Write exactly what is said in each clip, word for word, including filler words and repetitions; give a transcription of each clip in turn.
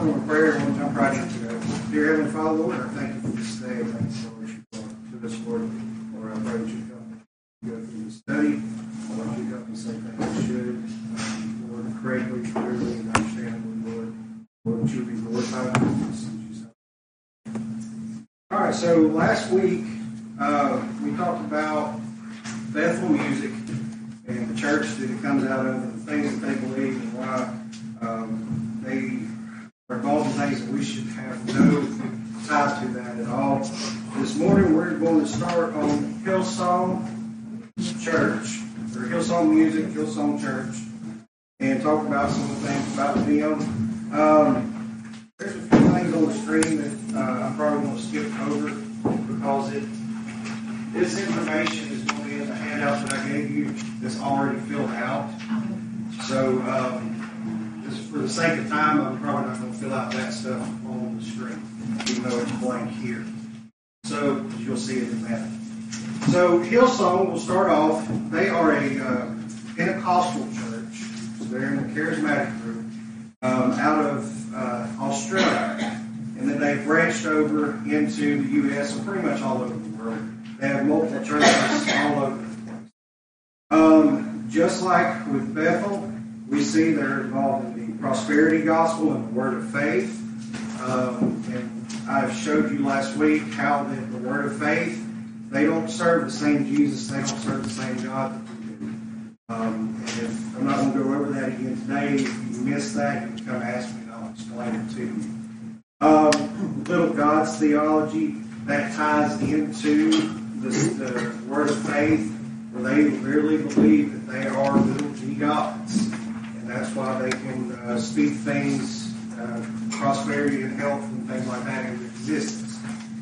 open with prayer and we'll jump right into it. Dear Heavenly Father, Lord, I thank you for this day. Thank you for what you've brought to this, Lord. Lord, I pray that you help me go through the study. Lord, you help me say things I should. Um, Lord, correctly, clearly, and understandably, Lord. Lord, that you be glorified in this. In Jesus' name. All right, so last week uh, we talked about Bethel music and the church that it comes out of and the things that they believe and why um, they are involved in things that we should have no tie to that at all. This morning we're going to start on Hillsong Church, or Hillsong Music, Hillsong Church, and talk about some of the things about them. Um, there's a few things on the screen that uh, I'm probably going to skip over because it this information is going to be in the handout that I gave you that's already filled out. So um, just for the sake of time, I'm probably not going to fill out that stuff on the screen, even though it's blank here. So you'll see it in a minute. So Hillsong will start off. They are a uh, Pentecostal church. So they're in the charismatic group um, out of uh, Australia. And then they've branched over into the U S and pretty much all over the world. They have multiple churches all over the place. Um, just like with Bethel, we see they're involved in the prosperity gospel and the word of faith. Um, and I showed you last week how that the word of faith, they don't serve the same Jesus, they don't serve the same God that we do. Um, and if I'm not going to go over that again today, if you missed that, you can come ask me and I'll explain it to you. Um, little God's theology, that ties into the, the word of faith, where they really believe that they are little g gods. And that's why they can uh, speak things, uh, prosperity and health and things like that into existence.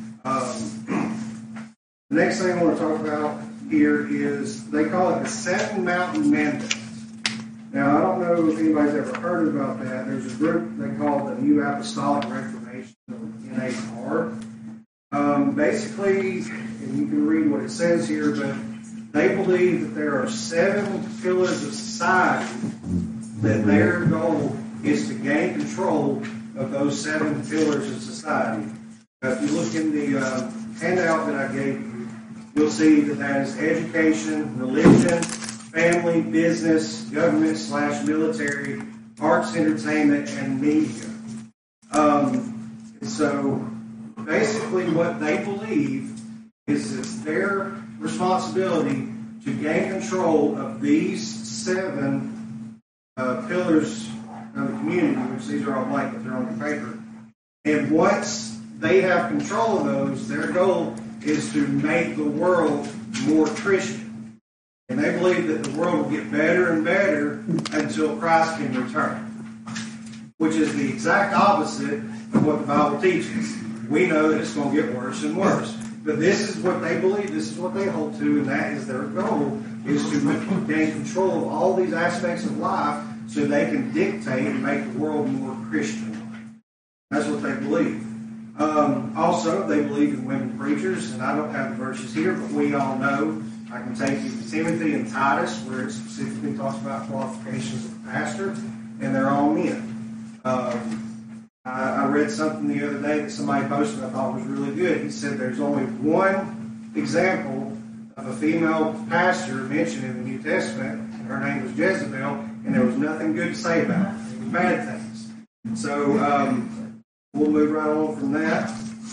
Um, the next thing I want to talk about here is they call it the Seven Mountain Mandate. Now, I don't know if anybody's ever heard about that. There's a group they call the New Apostolic Reformation, or N A R. Um, basically, and you can read what it says here, but they believe that there are seven pillars of society that their goal is to gain control of those seven pillars of society. Now, if you look in the uh, handout that I gave you, you'll see that that is education, religion, family, business, government slash military, arts, entertainment, and media. Um, and so basically what they believe is it's their responsibility to gain control of these seven uh, pillars of the community, which these are all blank, but they're on the paper. And once they have control of those, their goal is to make the world more Christian. And they believe that the world will get better and better until Christ can return, which is the exact opposite of what the Bible teaches. We know that it's going to get worse and worse. But this is what they believe, this is what they hold to, and that is their goal, is to gain control of all these aspects of life so they can dictate and make the world more Christian. That's what they believe. Um, also, they believe in women preachers, and I don't have the verses here, but we all know. I can take you to Timothy and Titus, where it specifically talks about qualifications of the pastor, and they're all men. Um, I, I read something the other day that somebody posted I thought was really good. He said there's only one example of a female pastor mentioned in the New Testament, and her name was Jezebel, and there was nothing good to say about her. It was bad things. So um, we'll move right on from that.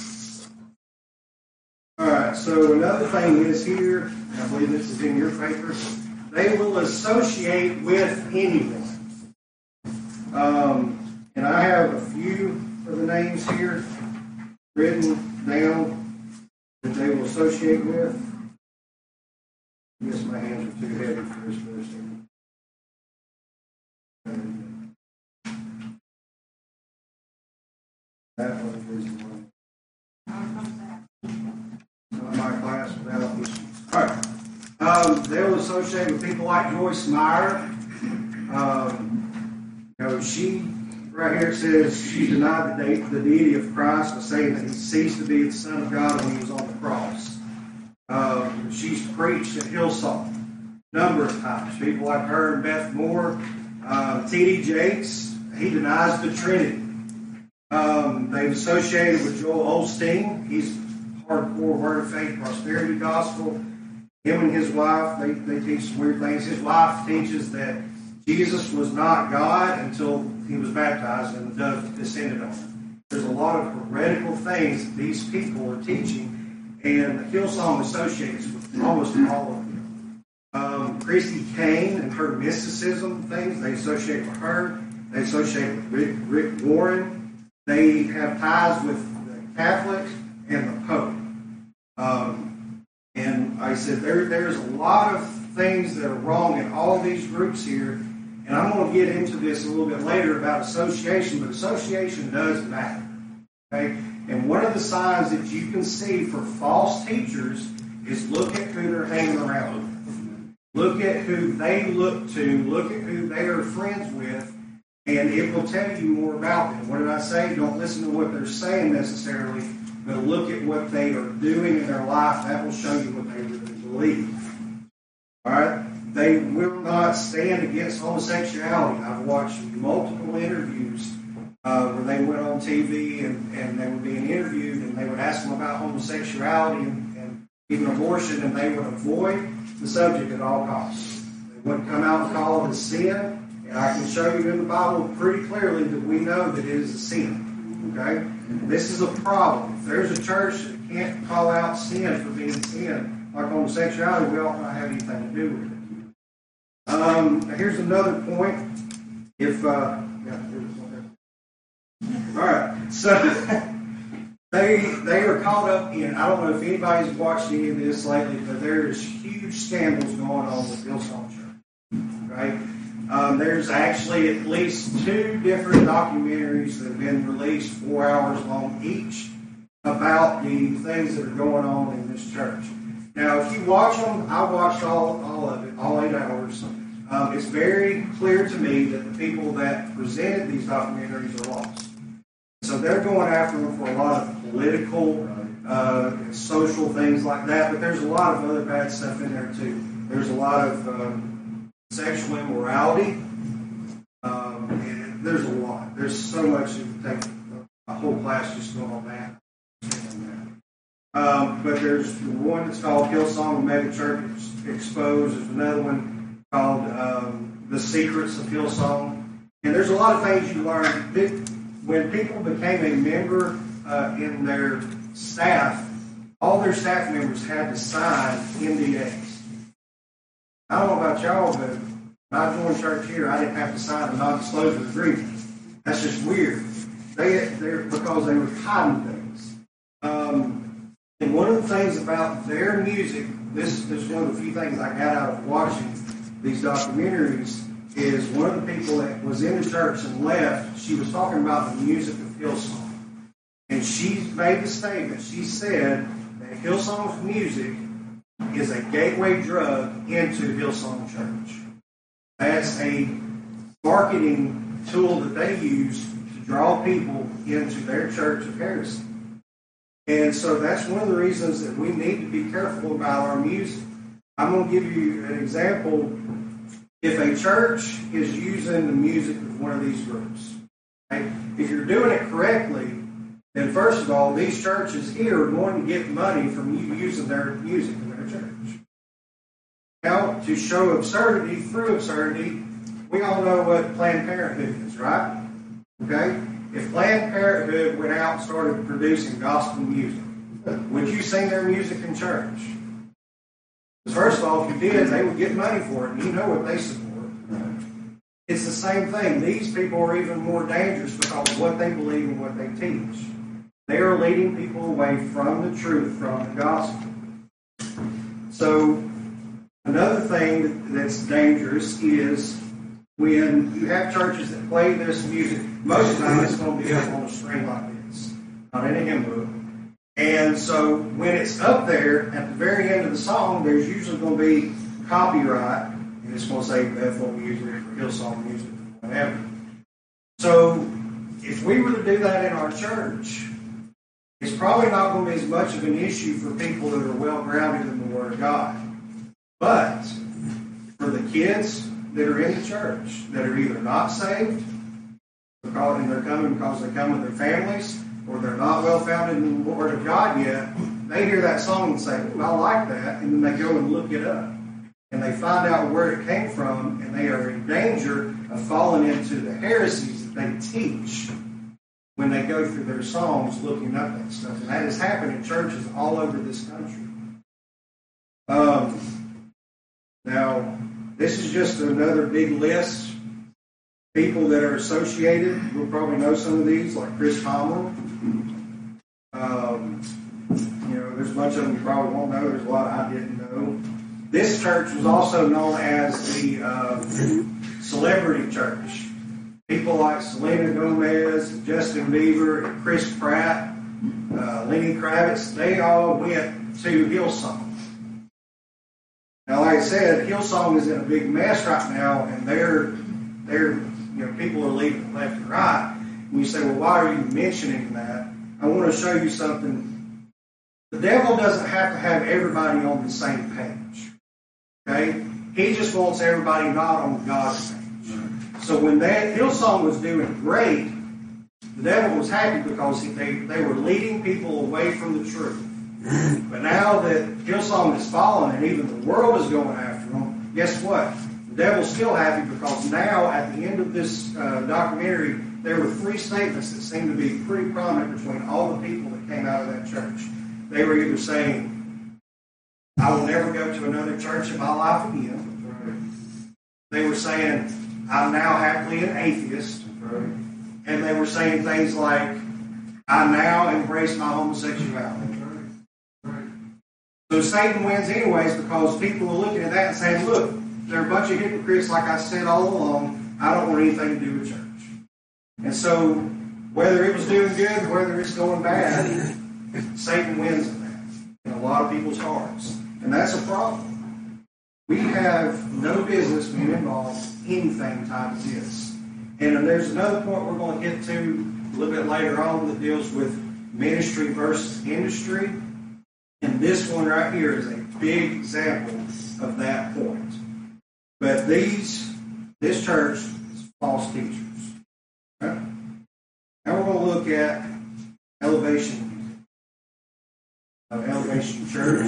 All right, so another thing is here, and I believe this is in your paper, they will associate with anyone. Um, and I have a few of the names here written down that they will associate with. I guess my hands are too heavy for this person. That one is the one. My class without this. All right. Um, they will associate with people like Joyce Meyer. Um, you know, she right here says she denied the, de- the deity of Christ by saying that he ceased to be the Son of God when he was on the cross. Um, she's preached at Hillsong a number of times. People like her and Beth Moore, uh, T D Jakes, he denies the Trinity. Um, they've associated with Joel Osteen. He's hardcore Word of Faith Prosperity Gospel. Him and his wife, they, they teach some weird things. His wife teaches that Jesus was not God until he was baptized and the dove descended on him. There's a lot of heretical things that these people are teaching, and Hillsong associates with almost all of them. Um, Christy Kane and her mysticism things, they associate with her. They associate with Rick, Rick Warren. They have ties with the Catholics and the Pope. Um, and like I said, there, there's a lot of things that are wrong in all these groups here. And I'm going to get into this a little bit later about association, but association does matter. Okay? And one of the signs that you can see for false teachers is look at who they're hanging around with. Look at who they look to. Look at who they are friends with. And it will tell you more about them. What did I say? Don't listen to what they're saying necessarily, but look at what they are doing in their life. That will show you what they really believe. All right? They will not stand against homosexuality. I've watched multiple interviews uh, where they went on T V and, and they were being interviewed and they would ask them about homosexuality and, and even abortion, and they would avoid the subject at all costs. They wouldn't come out and call it a sin. And I can show you in the Bible pretty clearly that we know that it is a sin. Okay? This is a problem. If there's a church that can't call out sin for being sin, like homosexuality, we ought not have anything to do with it. Um, here's another point. If uh, yeah, all right, so they they are caught up in. I don't know if anybody's watched any of this lately, but there's huge scandals going on with Hillsong Church. Right? Um, there's actually at least two different documentaries that have been released, four hours long each, about the things that are going on in this church. Now, if you watch them, I watched all, all of it, all eight hours. Um, it's very clear to me that the people that presented these documentaries are lost. So they're going after them for a lot of political, uh, social things like that, but there's a lot of other bad stuff in there too. There's a lot of um, sexual immorality. Um, and there's a lot. There's so much it would take a whole class just going on that. Um, but there's one that's called Hillsong Mega Church Exposed. There's another one called um, The Secrets of Hillsong. And there's a lot of things you learn. When people became a member uh, in their staff, all their staff members had to sign N D As. I don't know about y'all, but when I joined church here, I didn't have to sign a non-disclosure agreement. That's just weird. They, they're because they were hiding things. Um, And one of the things about their music, this, this is one of the few things I got out of watching these documentaries, is one of the people that was in the church and left, she was talking about the music of Hillsong. And she made the statement, she said that Hillsong's music is a gateway drug into Hillsong Church. That's a marketing tool that they use to draw people into their church of heresy. And so that's one of the reasons that we need to be careful about our music. I'm going to give you an example. If a church is using the music of one of these groups, okay, if you're doing it correctly, then first of all, these churches here are going to get money from you using their music in their church. Now, to show absurdity through absurdity, we all know what Planned Parenthood is, right? Okay? If Planned Parenthood went out and started producing gospel music, would you sing their music in church? Because first of all, if you did, they would get money for it, and you know what they support. It's the same thing. These people are even more dangerous because of what they believe and what they teach. They are leading people away from the truth, from the gospel. So, another thing that's dangerous is when you have churches that play this music. Most of the time it's going to be up on a string like this, not in a hymn book. And so when it's up there, at the very end of the song, there's usually going to be copyright, and it's going to say Bethel Music or Hillsong Music or whatever. So if we were to do that in our church, it's probably not going to be as much of an issue for people that are well-grounded in the Word of God. But for the kids that are in the church that are either not saved because, and they're coming because they come with their families, or they're not well founded in the Word of God yet, they hear that song and say, "Ooh, I like that," and then they go and look it up. And they find out where it came from, and they are in danger of falling into the heresies that they teach when they go through their songs looking up that stuff. And that has happened in churches all over this country. Um, now, this is just another big list. People that are associated, you'll probably know some of these, like Chris Tomlin. Um, you know, there's a bunch of them you probably won't know. There's a lot I didn't know. This church was also known as the uh, Celebrity Church. People like Selena Gomez, Justin Bieber, and Chris Pratt, uh, Lenny Kravitz, they all went to Hillsong. Now, like I said, Hillsong is in a big mess right now, and they're, they're, you know, people are leaving left and right. And you say, well, why are you mentioning that? I want to show you something. The devil doesn't have to have everybody on the same page. Okay? He just wants everybody not on God's page. So when that Hillsong was doing great, the devil was happy because he, they, they were leading people away from the truth. But now that Hillsong has fallen and even the world is going after them, guess what? The devil's still happy because now at the end of this uh, documentary, there were three statements that seemed to be pretty prominent between all the people that came out of that church. They were either saying, I will never go to another church in my life again. They were saying, I'm now happily an atheist. And they were saying things like, I now embrace my homosexuality. So Satan wins anyways because people are looking at that and saying, look, they're a bunch of hypocrites, like I said all along. I don't want anything to do with church. And so whether it was doing good, whether it's going bad, Satan wins in that in a lot of people's hearts. And that's a problem. We have no business being involved in anything tied to this. And there's another point we're going to get to a little bit later on that deals with ministry versus industry. And this one right here is a big example of that point. But these, this church is false teachers. Okay? Now we're going to look at Elevation, uh, Elevation Church.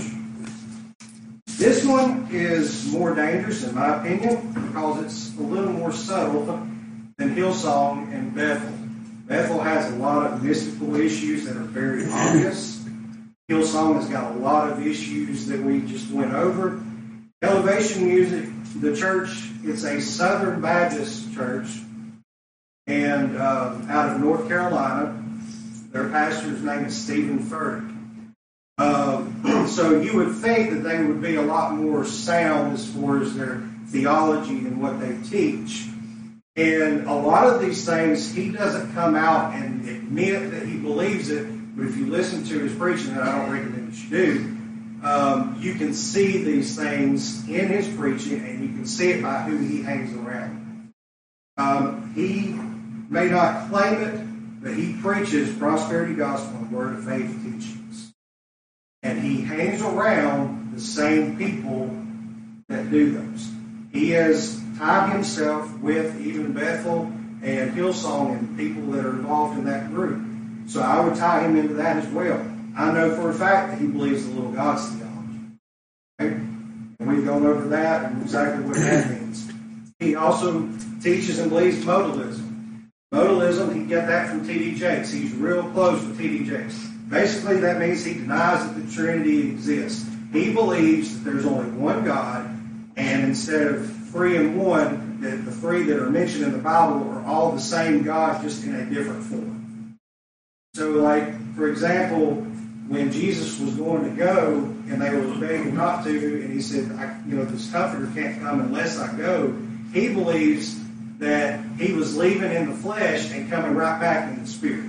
This one is more dangerous, in my opinion, because it's a little more subtle than Hillsong and Bethel. Bethel has a lot of mystical issues that are very obvious. Hillsong has got a lot of issues that we just went over. Elevation Music, the church, it's a Southern Baptist church, and um, out of North Carolina. Their pastor's name is Stephen Furtick. Um, so you would think that they would be a lot more sound as far as their theology and what they teach. And a lot of these things, he doesn't come out and admit that he believes it. But if you listen to his preaching, and I don't recommend that you do, um, you can see these things in his preaching, and you can see it by who he hangs around. Um, he may not claim it, but he preaches prosperity gospel and word of faith teachings. And he hangs around the same people that do those. He has tied himself with even Bethel and Hillsong and people that are involved in that group. So I would tie him into that as well. I know for a fact that he believes the little God's theology. Okay? And we've gone over that and exactly what that means. He also teaches and believes modalism. Modalism, he get that from T D Jakes. He's real close with T D Jakes. Basically, that means he denies that the Trinity exists. He believes that there's only one God, and instead of three and one, that the three that are mentioned in the Bible are all the same God, just in a different form. So, like, for example, when Jesus was going to go, and they were begging not to, and he said, I, you know, this Comforter can't come unless I go, he believes that he was leaving in the flesh and coming right back in the spirit.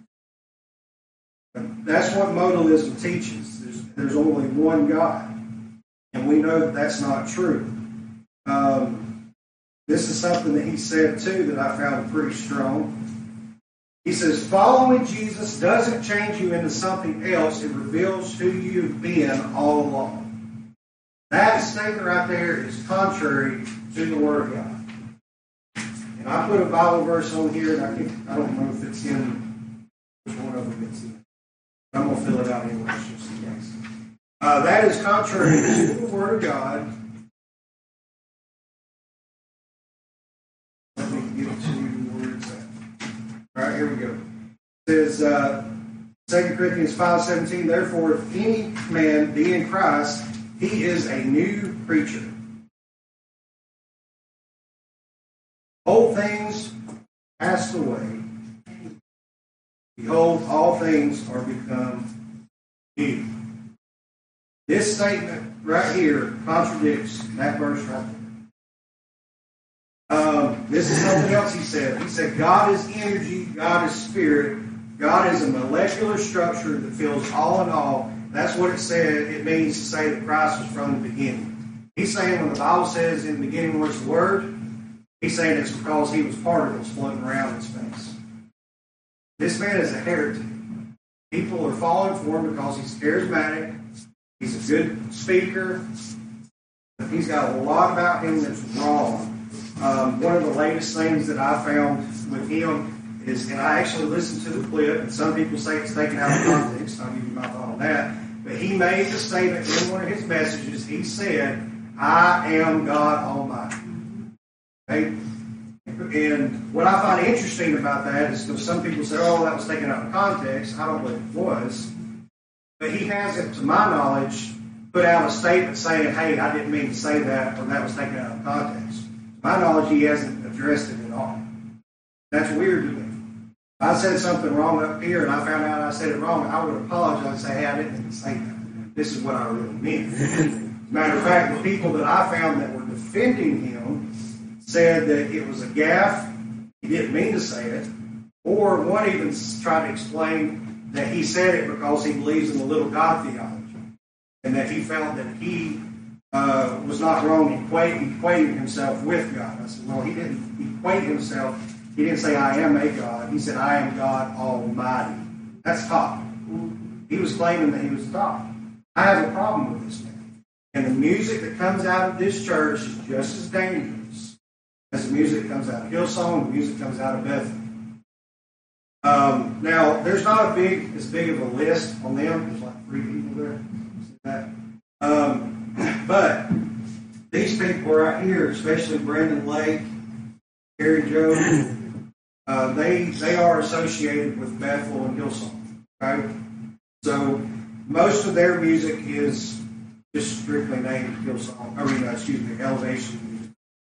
But that's what modalism teaches. There's, there's only one God. And we know that that's not true. Um, this is something that he said, too, that I found pretty strong. He says, following Jesus doesn't change you into something else. It reveals who you've been all along. That statement right there is contrary to the Word of God. And I put a Bible verse on here, and I, can, I don't know if it's in, which one of them it's in. I'm going to fill it out anyway, just in case. Uh, that is contrary to the Word of God. Let me get to where it's at. All right, here we go. It says, uh, Second Corinthians five seventeen, therefore, if any man be in Christ, he is a new creature. Old things passed away. Behold, all things are become new. This statement right here contradicts that verse right there. Um, this is something else he said. He said, God is energy, God is spirit, God is a molecular structure that fills all in all. That's what it said. It means to say that Christ was from the beginning. He's saying when the Bible says in the beginning was the Word, he's saying it's because he was particles floating around in space. This man is a heretic. People are falling for him because he's charismatic. He's a good speaker. But he's got a lot about him that's wrong. Um, one of the latest things that I found with him is, and I actually listened to the clip, and some people say it's taken out of context. I'll give you my thought on that. But he made the statement in one of his messages. He said, I am God Almighty. Okay? And what I find interesting about that is because some people say, oh, that was taken out of context. I don't believe it was. But he hasn't, to my knowledge, put out a statement saying, hey, I didn't mean to say that, or that was taken out of context. To my knowledge, he hasn't addressed it at all. That's weird to me. If I said something wrong up here and I found out I said it wrong, I would apologize and say, hey, I didn't mean to say that. This is what I really meant. As a matter of fact, the people that I found that were defending him said that it was a gaffe, he didn't mean to say it, or one even tried to explain that he said it because he believes in the little God theology, and that he felt that he uh, was not wrong in equating, equating himself with God. I said, well, he didn't equate himself. He didn't say, I am a God. He said, I am God Almighty. That's top. He was claiming that he was top. I have a problem with this man. And the music that comes out of this church is just as dangerous as the music that comes out of Hillsong, the music that comes out of Bethel. Um, now, there's not a big, as big of a list on them. There's like three people there. See that? Um, but these people right here, especially Brandon Lake, Gary Joe, uh, they they are associated with Bethel and Hillsong. Okay, so most of their music is just strictly named Hillsong. I mean, excuse me, Elevation music.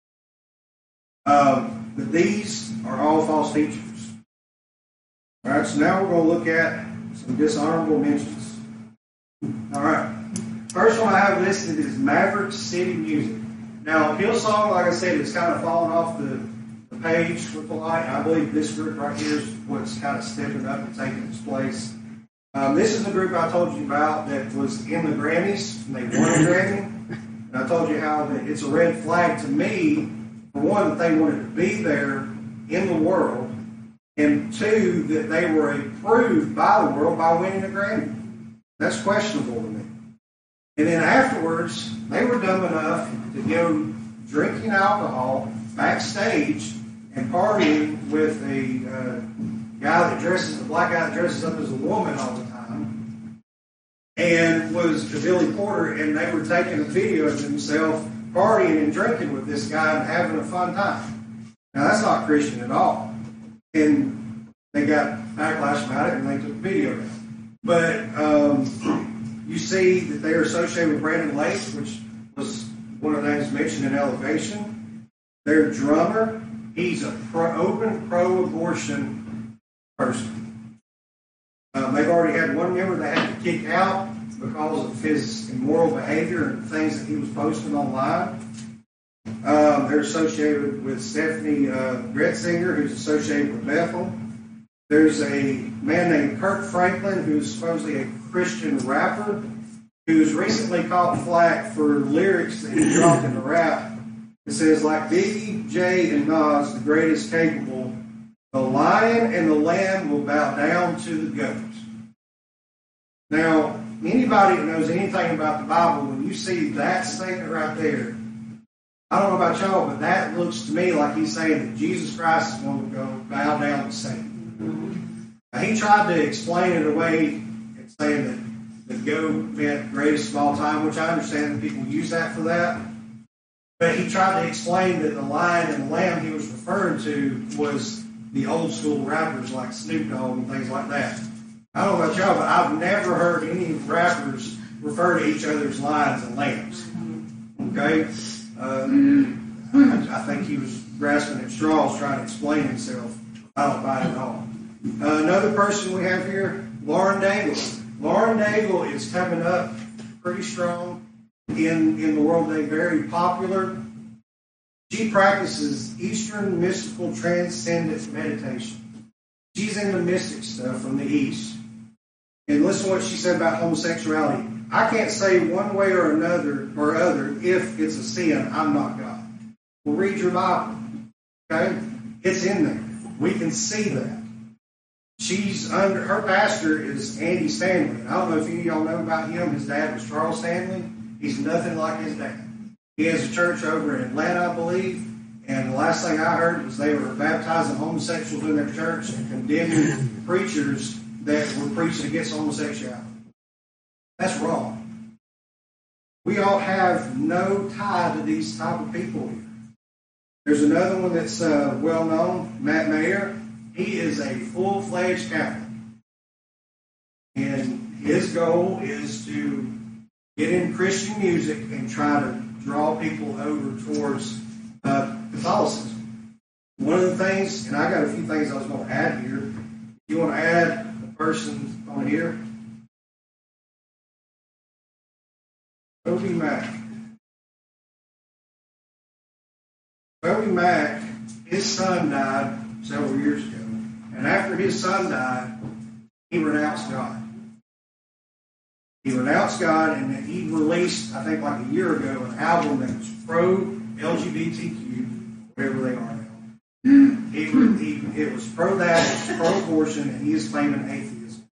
Um, but these are all false teachers. All right, so now we're going to look at some dishonorable mentions. All right, first one I have listed is Maverick City Music. Now, Hillsong, like I said, it's kind of fallen off the, the page with the light. I believe this group right here is what's kind of stepping up and taking its place. Um, this is the group I told you about that was in the Grammys, and they won a Grammy. And I told you how that it's a red flag to me, for one, that they wanted to be there in the world, and two, that they were approved by the world by winning a Grammy. That's questionable to me. And then afterwards, they were dumb enough to go drinking alcohol backstage and partying with a uh, guy that dresses, a black guy that dresses up as a woman all the time, and was the Billy Porter, and they were taking a video of themselves partying and drinking with this guy and having a fun time. Now, that's not Christian at all. And they got backlash about it, and they took the video down. But um, you see that they are associated with Brandon Lake, which was one of the names mentioned in Elevation. Their drummer, he's a pro, open pro-abortion person. Um, they've already had one member they had to kick out because of his immoral behavior and things that he was posting online. Um, they're associated with Stephanie uh, Gretzinger, who's associated with Bethel. There's a man named Kirk Franklin, who's supposedly a Christian rapper, who's recently caught flack for lyrics that he dropped in the rap. It says, like Biggie, Jay, and Nas, the greatest capable, the lion and the lamb will bow down to the goat. Now, anybody that knows anything about the Bible, when you see that statement right there, I don't know about y'all, but that looks to me like he's saying that Jesus Christ is going to go bow down to Satan. Now, he tried to explain it away and saying that the goat meant greatest of all time, which I understand that people use that for that. But he tried to explain that the lion and the lamb he was referring to was the old school rappers like Snoop Dogg and things like that. I don't know about y'all, but I've never heard any rappers refer to each other as lions and lambs. Okay? Uh, I, I think he was grasping at straws trying to explain himself. I don't buy it at all. Uh, another person we have here, Lauren Daigle. Lauren Daigle is coming up pretty strong in, in the world today, very popular. She practices Eastern mystical transcendence meditation. She's into mystic stuff from the East. And listen to what she said about homosexuality. I can't say one way or another or other if it's a sin, I'm not God. Well, read your Bible. Okay? It's in there. We can see that. She's under, her pastor is Andy Stanley. I don't know if any of y'all know about him. His dad was Charles Stanley. He's nothing like his dad. He has a church over in Atlanta, I believe. And the last thing I heard was they were baptizing homosexuals in their church and condemning preachers that were preaching against homosexuality. That's wrong. We all have no tie to these type of people here. There's another one that's uh, well known, Matt Mayer. He is a full-fledged Catholic. And his goal is to get in Christian music and try to draw people over towards uh, Catholicism. One of the things, and I got a few things I was going to add here. You want to add a person on here? Toby Mack. Toby Mack, his son died several years ago. And after his son died, he renounced God. He renounced God, and he released, I think like a year ago, an album that was pro-L G B T Q, whatever they are now. He, he, it was pro that, it was pro-abortion, and he is claiming atheism.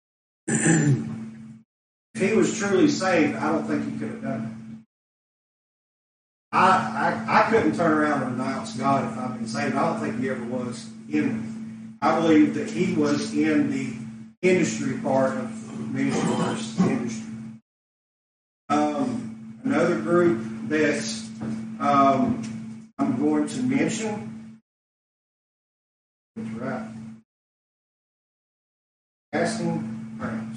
If he was truly saved, I don't think he could have done it. I, I, I couldn't turn around and renounce God if I've been saved. I don't think he ever was in me. I believe that he was in the industry part of the ministry versus industry. Um, another group that um, I'm going to mention, that's right, Casting Crowns.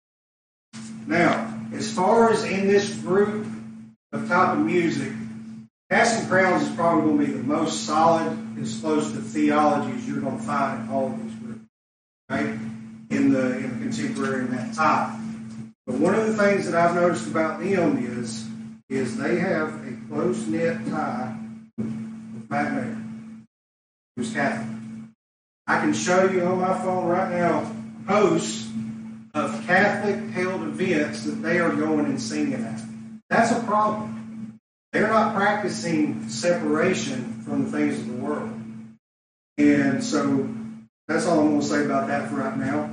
Now, as far as in this group of type of music, Casting Crowns is probably going to be the most solid as close to theology as you're going to find in all of these groups, right? In the in the contemporary and that type. But one of the things that I've noticed about them is is they have a close knit tie with Matt Mayer, who's Catholic. I can show you on my phone right now posts of Catholic held events that they are going and singing at. That's a problem. They're not practicing separation from the things of the world. And so that's all I'm going to say about that for right now.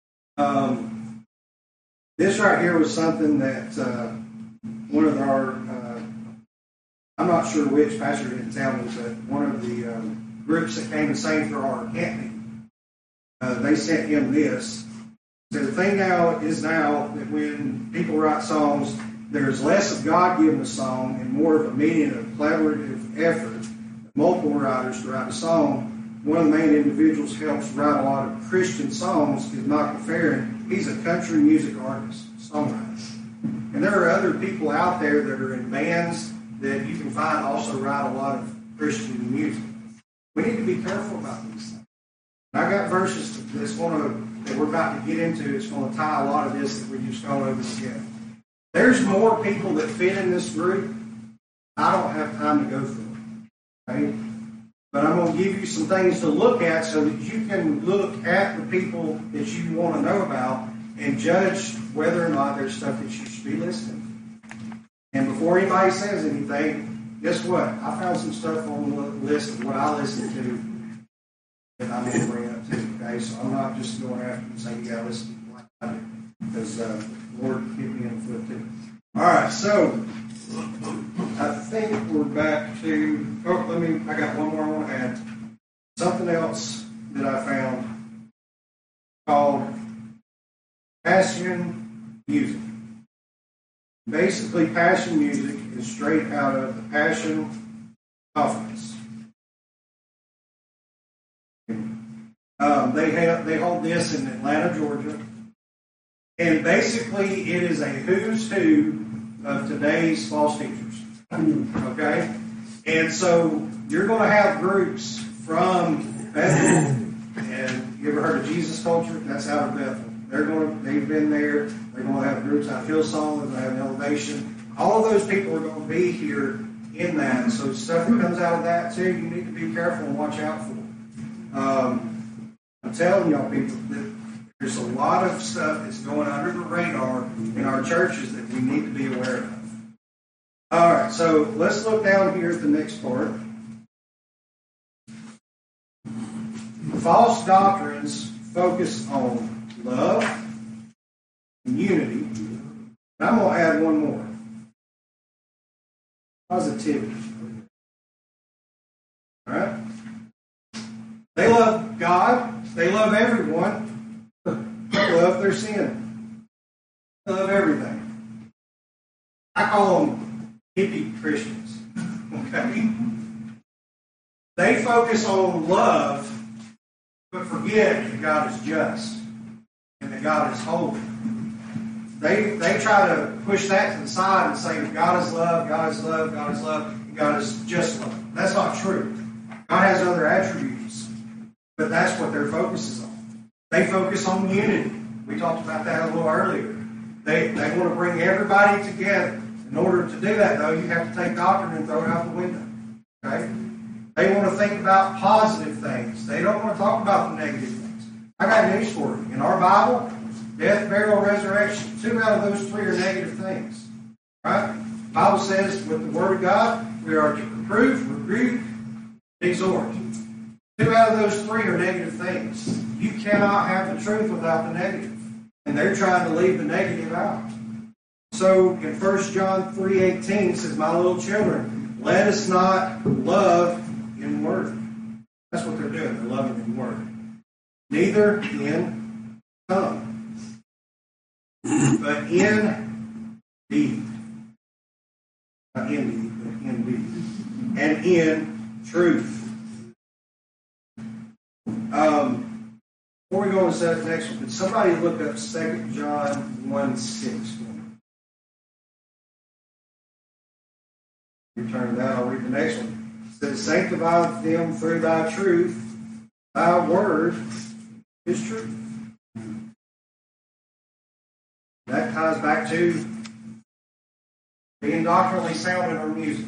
Um, this right here was something that uh, one of our, uh, I'm not sure which, Pastor didn't tell me, but one of the um, groups that came and sang for our camp meeting, uh, they sent him this. So the thing now is now that when people write songs, there's less of God giving a song and more of a meeting of collaborative effort. Multiple writers to write a song. One of the main individuals who helps write a lot of Christian songs is Michael Farron. He's a country music artist, songwriter. And there are other people out there that are in bands that you can find also write a lot of Christian music. We need to be careful about these things. And I got verses that's going to, that we're about to get into. It's going to tie a lot of this that we just gone over together. There's more people that fit in this group. I don't have time to go through them. Okay? But I'm going to give you some things to look at so that you can look at the people that you want to know about and judge whether or not there's stuff that you should be listening to. And before anybody says anything, guess what? I found some stuff on the list of what I listen to that I'm going to bring up too. Okay? So I'm not just going after and saying you got to listen to like I do. Because uh, the Lord hit me in the foot too. All right, so I think we're back to, oh, let me, I got one more I want to add. Something else that I found called Passion music. Basically, Passion music is straight out of the Passion Conference. Um, they have they hold this in Atlanta, Georgia, and basically it is a who's who of today's false teachers. Okay, and so you're going to have groups from Bethel, and you ever heard of Jesus Culture? That's out of Bethel. They're going to, they've been there. They're going to have groups out of Hillsong. They're going to have an Elevation. All of those people are going to be here in that. And so stuff that comes out of that too, you need to be careful and watch out for. Um, I'm telling y'all people that there's a lot of stuff that's going under the radar in our churches that we need to be aware of. All right, so let's look down here at the next part. False doctrines focus on love and unity. And I'm going to add one more. Positivity. All right? They love God. They love everyone. They love their sin. They love everything. I call them hippie Christians. Okay? They focus on love, but forget that God is just and that God is holy. They they try to push that to the side and say that God is love, God is love, God is love, and God is just love. That's not true. God has other attributes, but that's what their focus is on. They focus on unity. We talked about that a little earlier. They they want to bring everybody together. In order to do that, though, you have to take doctrine and throw it out the window. Okay? They want to think about positive things. They don't want to talk about the negative things. I got news for you. In our Bible, death, burial, resurrection, two out of those three are negative things. Right? The Bible says, with the Word of God, we are to reprove, rebuke, exhort. Two out of those three are negative things. You cannot have the truth without the negative. And they're trying to leave the negative out. So in First John three eighteen, it says, my little children, let us not love in word. That's what they're doing. They're loving in word. Neither in tongue, but in deed. Not in deed, but in deed. And in truth. Um, before we go on to the next one, could somebody look up Second John one six for me? You turn to that, I'll read the next one. It says, sanctify them through thy truth. Thy word is truth. That ties back to being doctrinally sound in our music.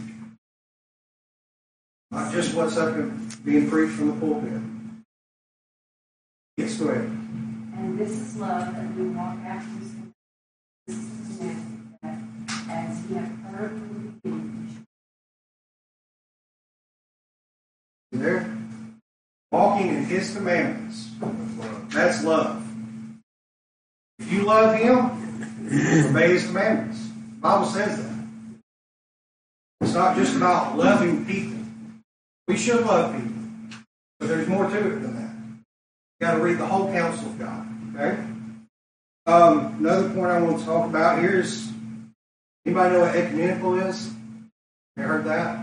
Not just what's up and being preached from the pulpit. Yes, go ahead. And this is love, that we walk after his commandments. This is the commandment, that as ye have heard from the beginning. You there? Walking in his commandments. That's love. If you love him, obey his commandments. The Bible says that. It's not just about loving people. We should love people. But there's more to it than that. You've got to read the whole counsel of God. Okay? Um, another point I want to talk about here is, anybody know what ecumenical is? You heard that?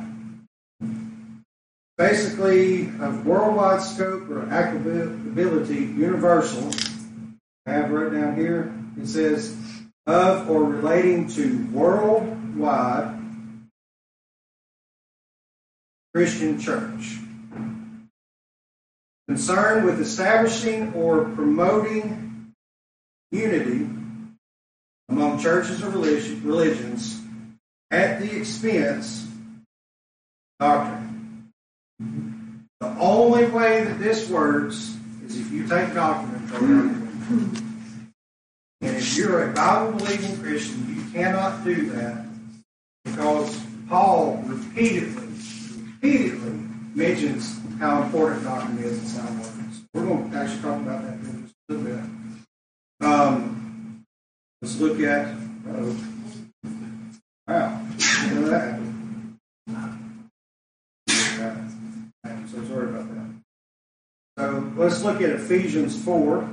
Basically, of worldwide scope or applicability, universal. I have wrote down here. It says, of or relating to worldwide Christian church. Concerned with establishing or promoting unity among churches or religions at the expense of doctrine. The only way that this works is if you take doctrine and throw it out the window. And if you're a Bible-believing Christian, you cannot do that because Paul repeatedly, repeatedly mentions how important doctrine is and sound words. We're going to actually talk about that in just a little bit. Um, let's look at, uh, wow, look at that. let's look at Ephesians four.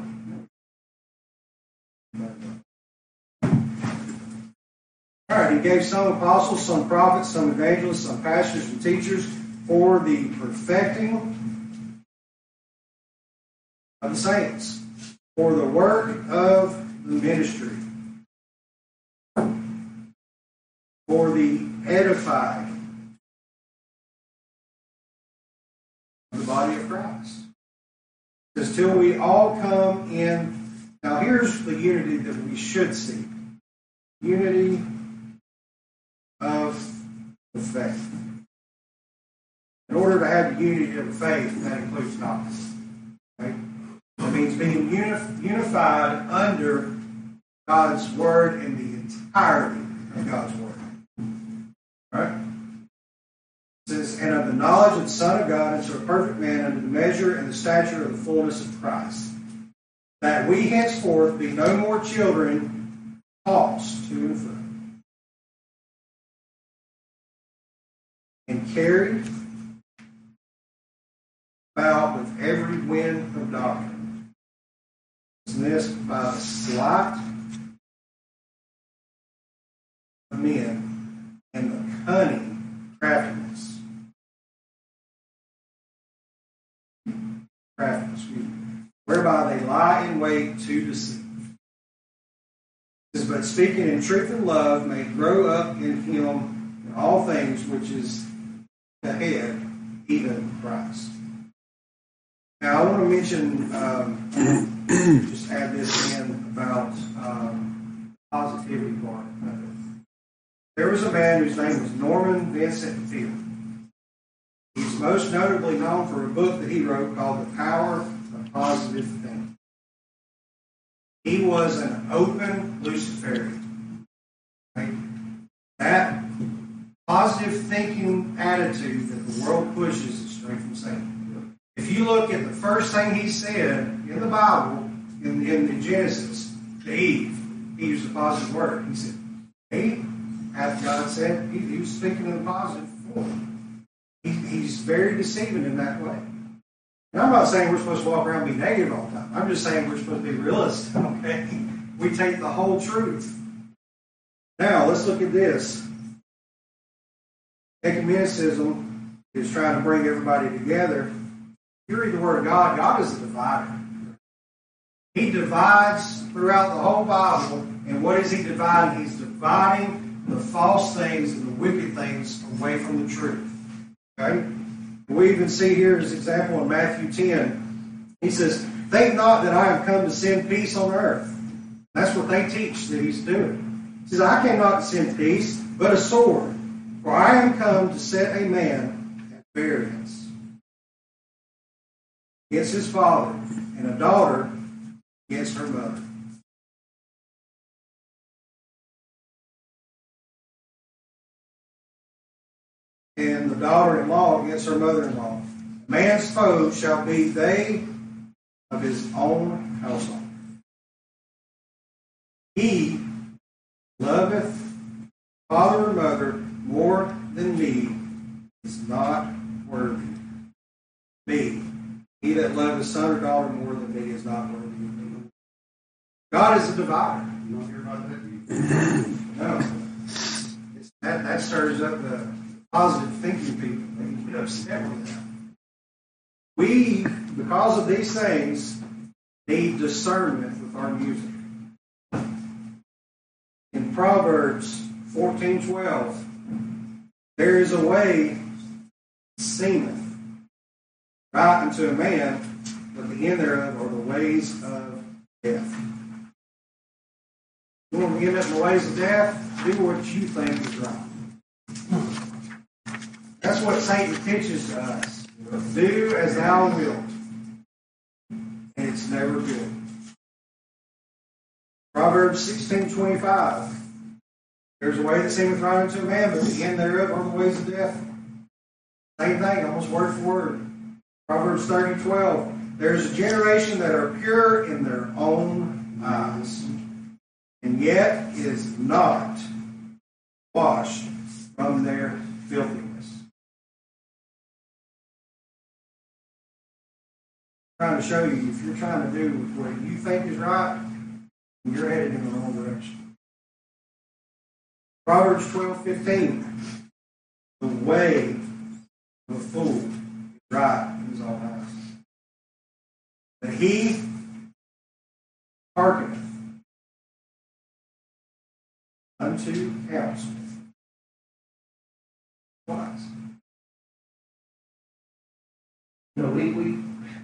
All right, he gave some apostles, some prophets, some evangelists, some pastors and teachers for the perfecting of the saints, for the work of the ministry, for the edifying of the body of Christ. It says, till we all come in. Now here's the unity that we should see. Unity of the faith. In order to have the unity of the faith, that includes doctrine. Okay? That means being uni- unified under God's Word and the entirety of God's Word. Right? It says, and of the knowledge of the Son of God, unto a perfect man, under the measure and the stature of the fullness of Christ, that we henceforth be no more children, tossed to and fro, and carried about with every wind of doctrine, this by the sleight of men and the cunning craftiness. Craftiness, excuse me. Whereby they lie in wait to deceive. It says, but speaking in truth and love may grow up in him in all things, which is the head, even Christ. Now, I want to mention, um, just add this in about um, positivity part of it. There was a man whose name was Norman Vincent Peale. He's most notably known for a book that he wrote called The Power of Positive Thinking. He was an open Luciferian. Okay? That positive thinking attitude that the world pushes is straight from Satan. If you look at the first thing he said in the Bible, in, in the Genesis, to Eve, he used a positive word. He said, Eve, as God said, he, he was speaking in a positive form. He, he's very deceiving in that way. And I'm not saying we're supposed to walk around and be negative all the time. I'm just saying we're supposed to be realistic, okay? We take the whole truth. Now, let's look at this. Ecumenicism is trying to bring everybody together. You read the Word of God, God is a divider. He divides throughout the whole Bible, and what is He dividing? He's dividing the false things and the wicked things away from the truth. Okay? We even see here as an example in Matthew ten. He says, think not that I have come to send peace on earth. That's what they teach that He's doing. He says, I came not to send peace, but a sword. For I am come to set a man at variance against his father, and a daughter against her mother. And the daughter-in-law against her mother-in-law. A man's foes shall be they of his own household. He loveth father or mother more than me is not worthy. Me. He that loveth son or daughter more than me is not worthy of me. God is a divider. You don't hear about that? No. It's, that, that stirs up the positive thinking people. They get upset with that. We, because of these things, need discernment with our music. In Proverbs fourteen twelve, there is a way seemeth right unto a man, but the end thereof are the ways of death. You want to end up in the ways of death? Do what you think is right. That's what Satan teaches to us. Do as thou wilt. And it's never good. Proverbs sixteen twenty-five. There's a way that seemeth right unto a man, but the end thereof are the ways of death. Same thing, almost word for word. Proverbs thirty twelve. There's a generation that are pure in their own eyes, and yet is not washed from their filthiness. trying to show you, if you're trying to do what you think is right, you're headed in the wrong direction. Proverbs twelve fifteen. The way of a fool is right in his own eyes, but he hearkeneth unto counsel wise. You know, we, we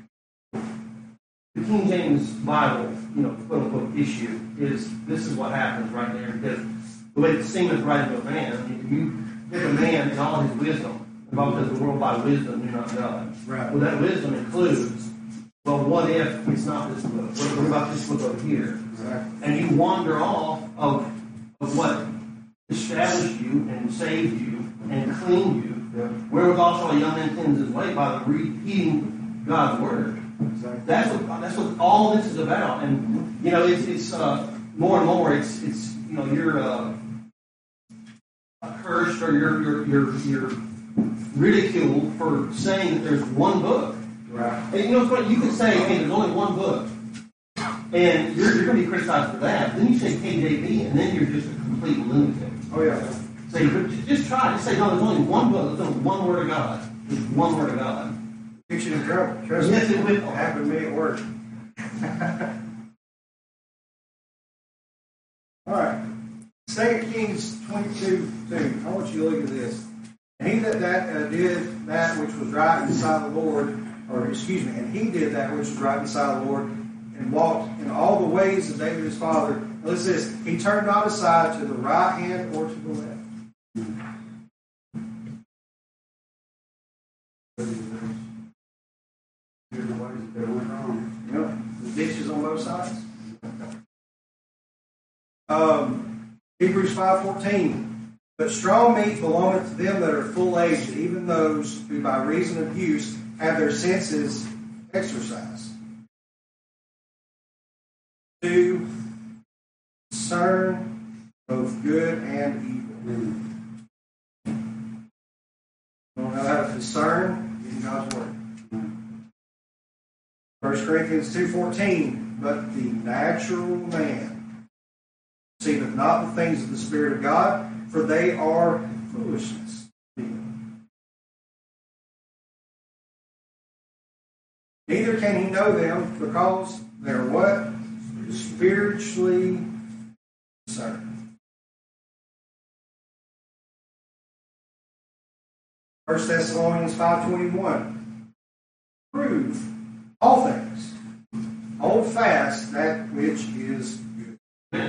the King James Bible, you know, quote unquote issue is this is what happens right there, because the way it seemeth right into a man, if you pick a man in all his wisdom, the Bible says the world by wisdom do not God. Right. Well, that wisdom includes, well, what if it's not this book? What, what about this book over here? Exactly. And you wander off of, of what established you and saved you and cleaned you. Yeah. Wherewithal shall a young man cleanse his way by the repeating God's word. Exactly. That's what that's what all this is about. And you know, it's it's uh, more and more. It's it's you know, you're uh, accursed or you're you're you're you're ridiculed for saying that there's one book. Right. And you know what? You can say, hey, there's only one book, and you're, you're going to be criticized for that. Then you say K J V, and then you're just a complete lunatic. Oh yeah. So you just try. Just say, no, there's only one book. There's only one word of God. There's one word of God. Get you in trouble. Trust Yes, me. it will. It happened to me at work. All right. Second Kings twenty-two two. I want you to look at this. And he that, that uh, did that which was right in the sight of the Lord, or excuse me, and he did that which was right in the sight of the Lord, and walked in all the ways of David his father. Listen to this. He turned not aside to the right hand or to the left. Yep. The ditches on both sides. Um, Hebrews five fourteen. But strong meat belongeth to them that are full aged, even those who by reason of use have their senses exercised, to discern both good and evil. Don't know how to discern in God's word. First Corinthians two fourteen. But the natural man receiveth not the things of the Spirit of God, for they are foolishness. Neither can he know them, because they're what? Spiritually discerned. First Thessalonians five twenty-one. Prove all things. Hold fast that which is good.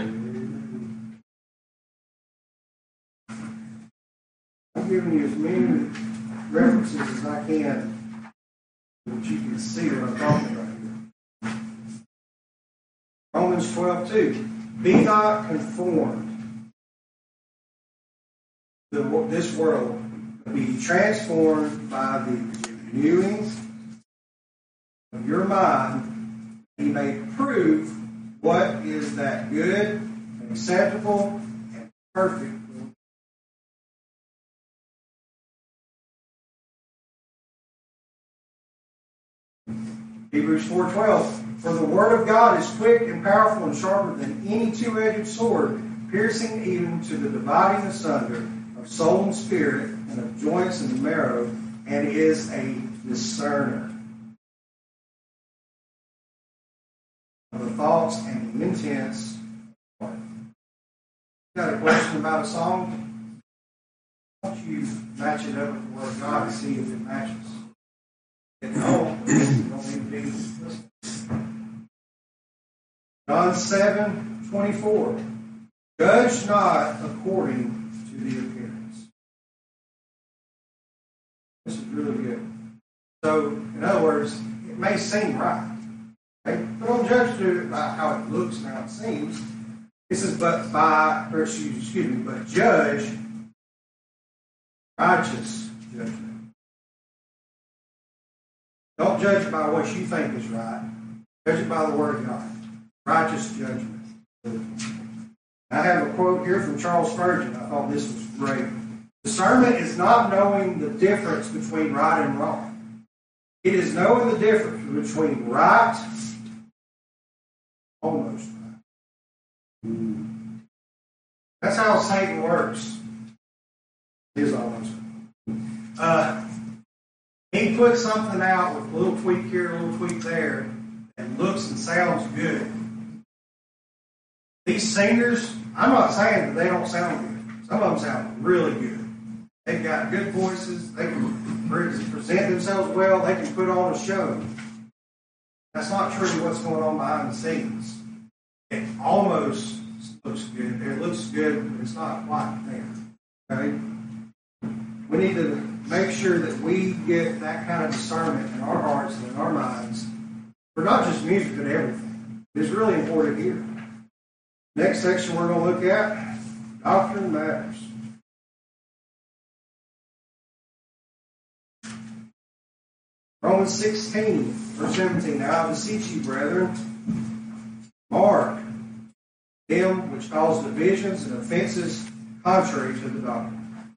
I'm giving you as many references as I can so that you can see what I'm talking about here. Romans twelve two. Be not conformed to this world, but be transformed by the renewing of your mind, that you may prove what is that good and acceptable and perfect. Hebrews four twelve. For the word of God is quick and powerful and sharper than any two-edged sword, piercing even to the dividing asunder of soul and spirit and of joints and marrow, and is a discerner of the thoughts and the intents of the heart. You got a question about a song? Why don't you match it up with the word of God and see if it matches? If no, you don't need to be listening. John seven twenty-four. Judge not according to the appearance. This is really good. So, in other words, it may seem right. Okay? But don't judge it by how it looks and how it seems. It says, but by, or excuse, excuse me, but judge righteous judgment. Don't judge it by what you think is right. Judge it by the Word of God. Righteous judgment. I have a quote here from Charles Spurgeon. I thought this was great. Discernment is not knowing the difference between right and wrong. It is knowing the difference between right, almost right. That's how Satan works. It is almost right. Uh, he puts something out with a little tweak here, a little tweak there, and looks and sounds good. These singers, I'm not saying that they don't sound good. Some of them sound really good. They've got good voices. They can present themselves well. They can put on a show. That's not truly what's going on behind the scenes. It almost looks good. It looks good, but it's not quite there. Okay? We need to make sure that we get that kind of discernment in our hearts and in our minds for not just music, but everything. It's really important here. Next section we're going to look at, Doctrine Matters. Romans sixteen, verse seventeen. Now I beseech you, brethren, mark them which cause divisions and offenses contrary to the doctrine,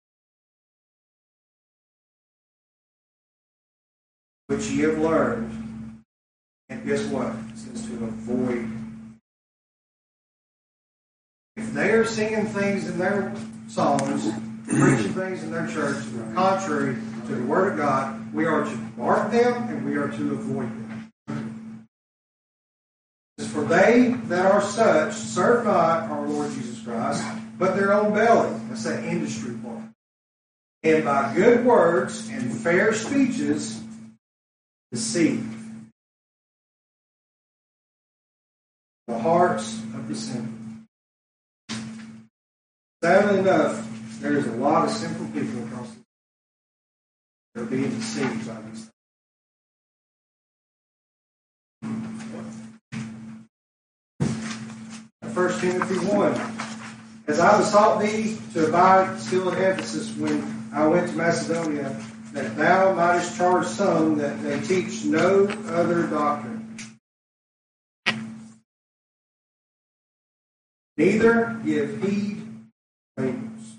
which ye have learned, and guess what? It says to avoid. If they are singing things in their songs, preaching things in their church that are contrary to the Word of God, we are to mark them and we are to avoid them. As for they that are such serve not our Lord Jesus Christ, but their own belly. That's that industry part. And by good words and fair speeches deceive the hearts of the simple. Sadly enough, there is a lot of simple people across the world that are being deceived by these things. First Timothy one. As I besought thee to abide still at Ephesus when I went to Macedonia, that thou mightest charge some that they teach no other doctrine, neither give heed to fables,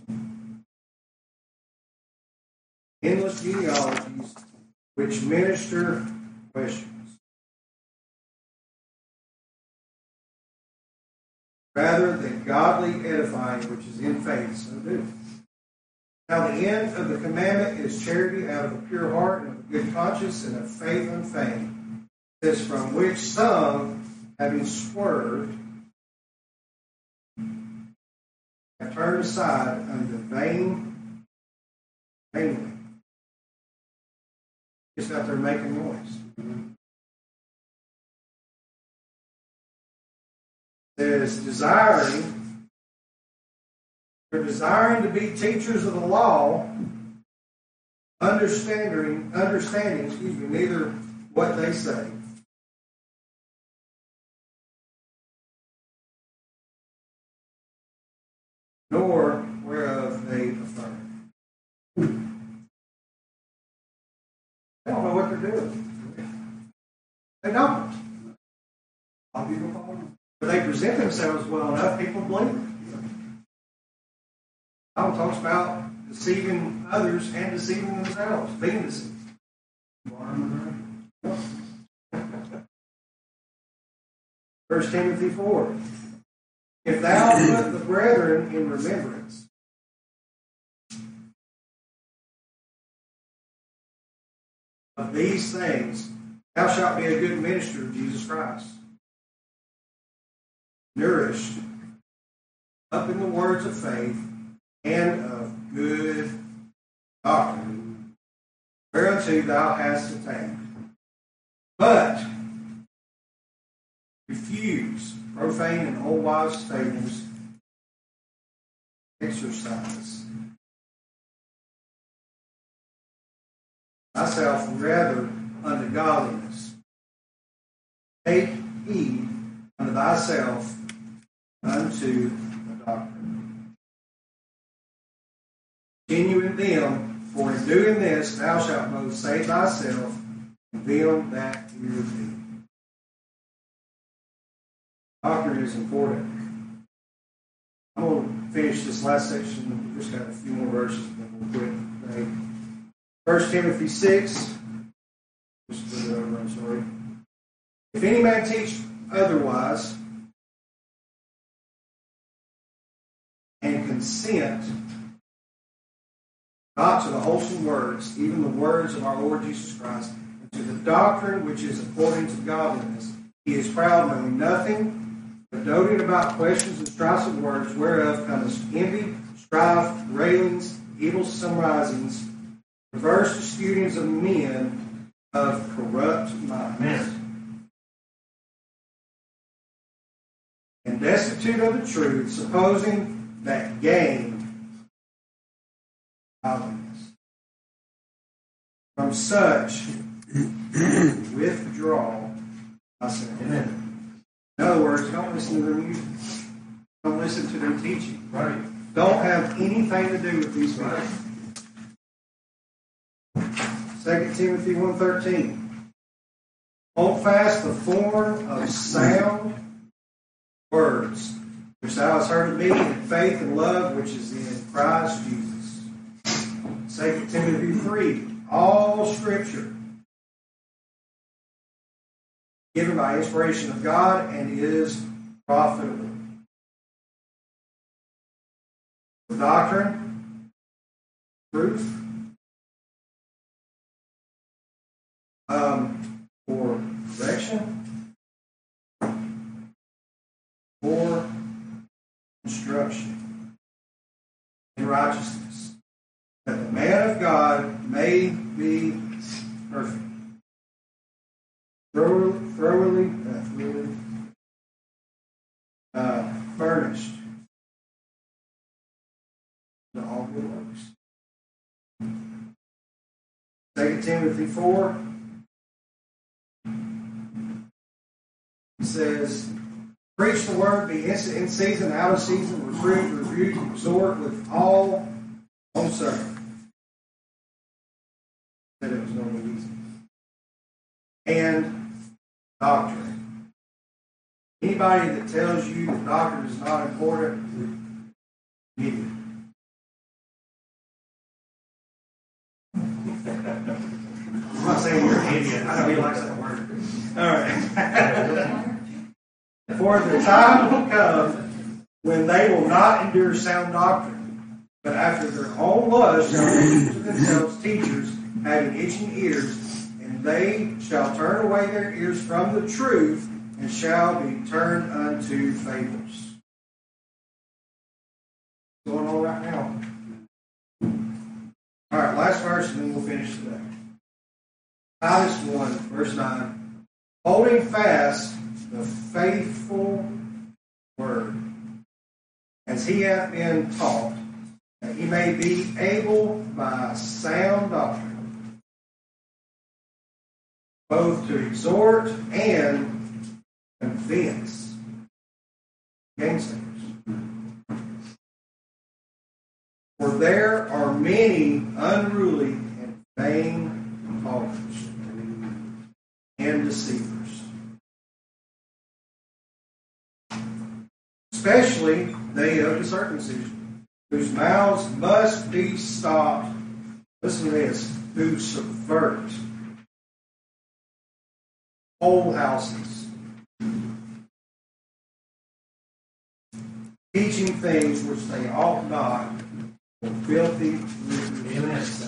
endless genealogies, which minister questions. Rather than godly edifying, which is in faith, so do. Now the end of the commandment is charity out of a pure heart and of a good conscience and of faith unfeigned. This from which some, having swerved, have turned aside unto vain, vainly. Just out there making noise. There's desiring, they're desiring to be teachers of the law, understanding, understanding, excuse me, neither what they say, nor whereof they affirm. They don't know what they're doing. They don't. I'll give them all. But they present themselves well enough, people believe it. The Bible talks about deceiving others and deceiving themselves, being deceived. First Timothy four. If thou put the brethren in remembrance, of these things, thou shalt be a good minister of Jesus Christ, nourished up in the words of faith and of good doctrine, whereunto thou hast attained. But refuse profane and old wives' fables, exercise thyself rather unto godliness. Take heed unto thyself unto the doctrine. Continue in them, for in doing this thou shalt both save thyself and them that hear thee. Doctrine is important. I'm going to finish this last section. We just got a few more verses and then we'll quit today. First Timothy six, verse If any man teach otherwise and consent not to the wholesome words, even the words of our Lord Jesus Christ, and to the doctrine which is according to godliness, he is proud, knowing nothing, but doting about questions and strifes of words, whereof cometh envy, strife, railings, evil summarizings, perverse disputings of men of corrupt minds, and destitute of the truth, supposing that gain godliness. From such withdraw myself. Amen. In other words, don't listen to their music. Don't listen to their teaching. Right. Don't have anything to do with these people. Second Timothy one thirteen. Hold fast the form of sound words, which thou hast heard of me, in faith and love which is in Christ Jesus. Second Timothy three. All Scripture given by inspiration of God and is profitable for doctrine, truth, um, for correction, for instruction in righteousness, that the man of God may be perfect, thoroughly, thoroughly, uh, thoroughly uh, furnished to all good works. Second Timothy four. He says, preach the word, be instant in season, out of season, reprove, rebuke, exhort with all long suffering. Said it was normally easy. And doctrine. Anybody that tells you that doctrine is not important, idiot. I'm not saying you're an idiot. I know he likes that word. All right. For the time will come when they will not endure sound doctrine, but after their own lust shall they to themselves teachers, having itching ears, and they shall turn away their ears from the truth, and shall be turned unto fables. What's going on right now? All right, last verse, and then we'll finish today. Titus one, verse nine. Holding fast the faithful word, as he hath been taught, that he may be able by sound doctrine both to exhort and convince gainsayers. For there are many unruly and vain talkers and deceivers, especially they of the circumcision, whose mouths must be stopped. Listen to this: who subvert whole houses, teaching things which they ought not, for filthy lucre.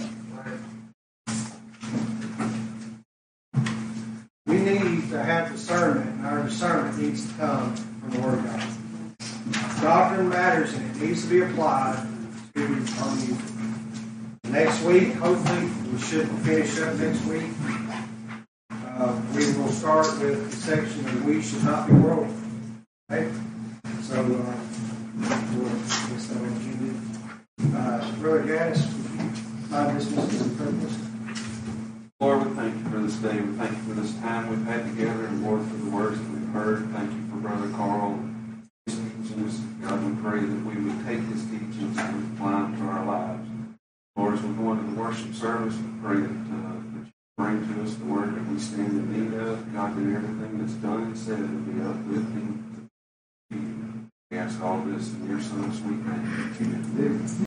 We need to have discernment, and our discernment needs to come from the Word of God. Doctrine matters, and it needs to be applied to our music. Next week, hopefully, we should finish up next week. Uh, we will start with the section of we should not be worldly. Okay? So, uh, we'll get started on June. Uh, Brother Gaddis, would you find this message in purpose? Lord, we thank you for this day. We thank you for this time we've had together, and Lord, for the words that we've heard. Thank you for Brother Carl and his teachings. God, we pray that we would take his teachings and apply them to our lives. Lord, as we go into the worship service, we pray that, uh, that you bring to us the word that we stand in need of. God, that everything that's done and said will be uplifting to you. We ask all this in your Son's sweet name. Amen.